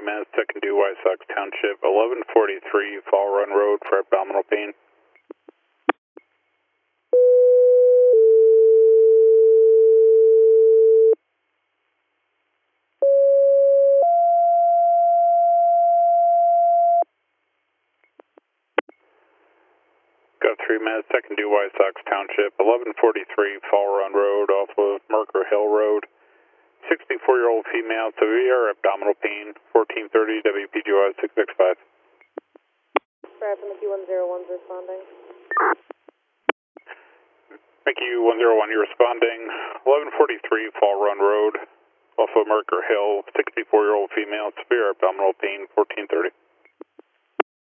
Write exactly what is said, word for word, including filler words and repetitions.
three minutes, second due White Sox Township, eleven forty-three Fall Run Road for abdominal pain. Got three minutes, second due White Sox Township, eleven forty-three Fall Run Road off of Merker Hill Road. sixty-four-year-old female, severe abdominal pain, fourteen thirty W P G Y six six five. Brad from Mickey one zero one's responding. Mickey one zero one, you're responding. eleven forty-three Fall Run Road off of Merker Hill, sixty-four-year-old female, severe abdominal pain, fourteen